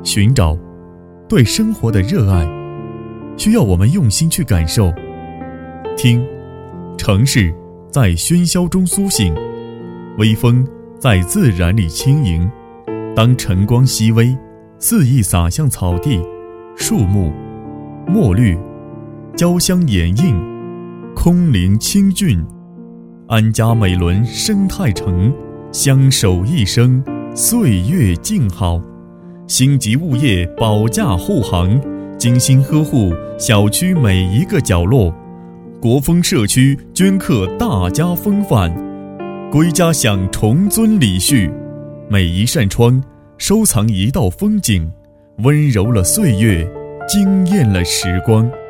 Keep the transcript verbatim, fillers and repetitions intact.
寻找，对生活的热爱，需要我们用心去感受。听，城市在喧嚣中苏醒，微风在自然里轻盈。当晨光熹微，肆意洒向草地、树木、墨绿，交相掩映，空灵清俊。安家美伦生态城，相守一生，岁月静好。星级物业保驾护航，精心呵护小区每一个角落。国风社区镌刻大家风范，归家享重尊礼序。每一扇窗收藏一道风景，温柔了岁月，惊艳了时光。